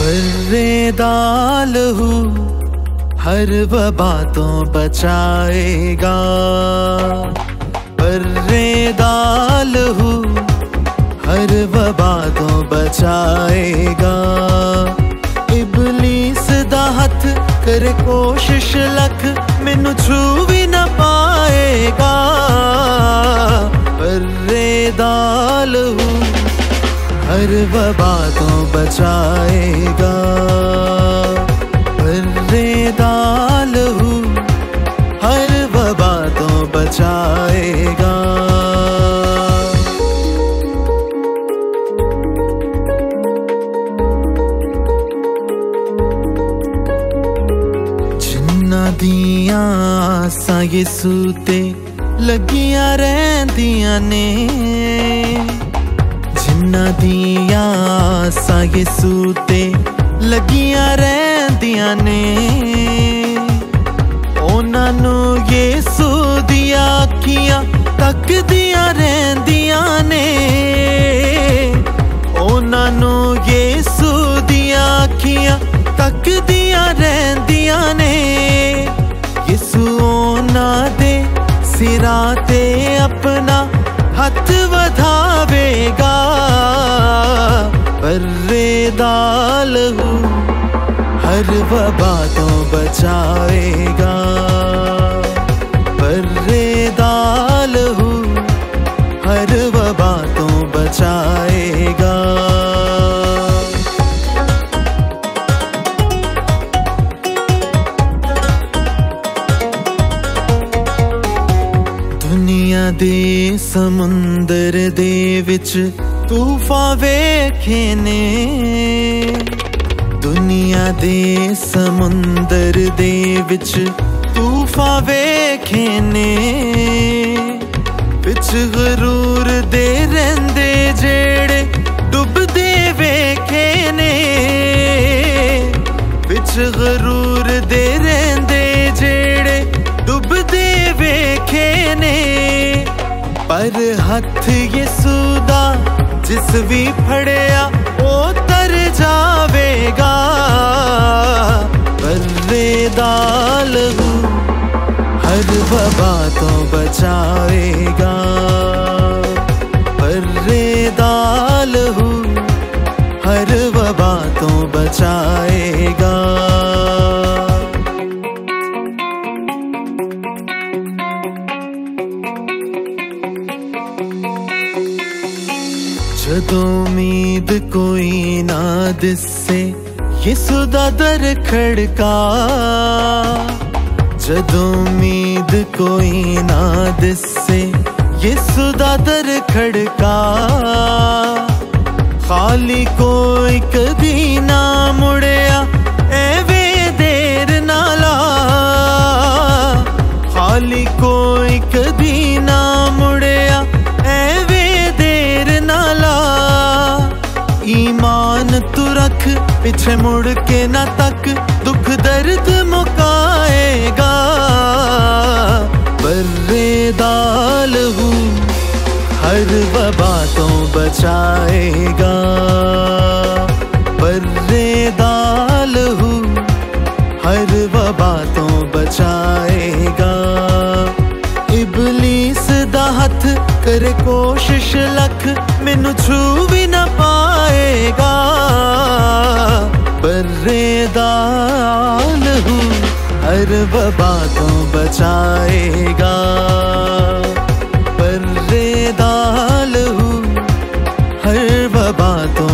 पर्रेदालहू हर वबा तो बचाएगा। पर्रेदालहू हर वबा तो बचाएगा। इबलीस दा हथ करे कोशिश लख मैनू छू भी ना पाएगा। पर्रेदालहू हर वबा तो बचाएगा। पर्रेदालहू हर वबा तो बचाएगा। जिन्ना दियां आसां यसू ते लगियां रहिंदियां ने। जिन्ना दियां आसां यसू ते लगियां रहिंदियां ने। उन्हां नूं यसू दियां अखियां तकदियां रहिंदियां ने। उन्हां नूं यसू दियां अखियां तकदियां रहिंदियां ने। यसू उन्हां दे सिरां ते अपना हथ वधावेगा। पर्रेदालहू हर वबा तो बचाएगा। पर्रेदालहू हर वबा तो बचाएगा। दुनिया दे समुंदर दे विच तूफान वेखे ने। दुनिया दे समुंदर दे विच तूफान वेखे ने। विच गरूर दे रहिंदे जेड़े डुबदे वेखे ने। विच गरूर दे रहिंदे जेड़े डुबदे वेखे ने। पर हथ यसू दा जिस भी फड़िया ओ तर जावेगा। पर्रेदालहू हर वबा तो बचाएगा। पर्रेदालहू हर वबा तो बचाएगा। जदों उम्मीद कोई ना दिसे यसू दा दर खड़का। जदों उम्मीद कोई ना दिसे यसू दा दर खड़का। खाली कोई कदी ना मुड़िया एवे देर ना ला। खाली कोई कदी ना मुड़िया एवे देर ना ला। ईमान तू रख पिछे मुड़ के ना तक दुख दर्द मुकाएगा। पर्रेदालहू हर वबा तो बचाएगा। पर्रेदालहू हर वबा तो बचाएगा। इबलीस दा हथ करे कोशिश लख मैनू छू भी ना पाएगा। पर्रेदालहू हर वबा तो बचाएगा। पर्रेदालहू हर वबा तो